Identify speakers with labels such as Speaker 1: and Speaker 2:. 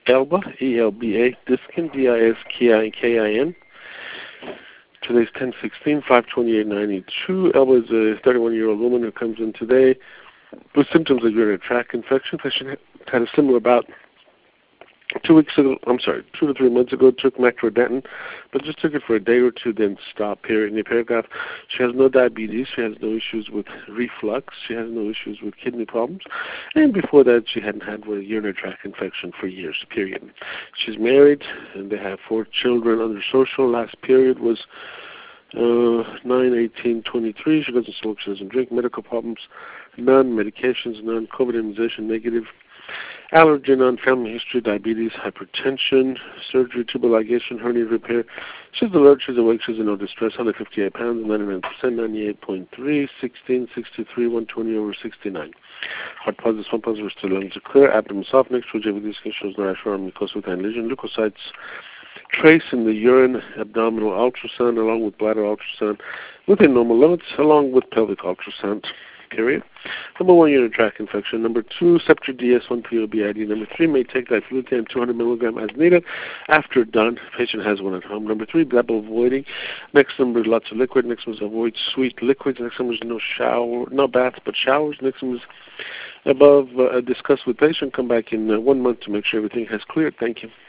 Speaker 1: ELBA, E-L-B-A, Diskin, D-I-S-K-I-N. Today's 10/16, 5/28/92. Elba is a 31-year-old woman who comes in today with symptoms of urinary tract infection. Patient had a similar bout 2 to 3 months ago. Took macrodentin, but just took it for a day or two, then stopped. Period. In the paragraph, she has no diabetes. She has no issues with reflux. She has no issues with kidney problems. And before that, she hadn't had a urinary tract infection for years. Period. She's married, and they have 4 children under social. Last period was 9/18/23. She doesn't smoke. She doesn't drink. Medical problems, none. Medications, none. COVID immunization, negative. Allergen, none. Family history, diabetes, hypertension, surgery, tubal ligation, hernia repair. She's alert, she's awake, she's in no distress. 158 pounds, 99%, 98.3, 16, 63, 120 over 69. Heart pauses, pump pauses, still lungs are clear. Abdomen soft, next to JVD skin shows no rash or mucosal with lesion. Leukocytes trace in the urine, abdominal ultrasound, along with bladder ultrasound, within normal limits, along with pelvic ultrasound. Period. Number 1, urinary tract infection. Number 2, Scepter DS1-POBID. Number 3, may take diflucan 200 milligram as needed. After done, patient has one at home. Number 3, double voiding. Next number is lots of liquid. Next one is avoid sweet liquids. Next one is no baths but showers. Next one is above discuss with patient. Come back in 1 month to make sure everything has cleared. Thank you.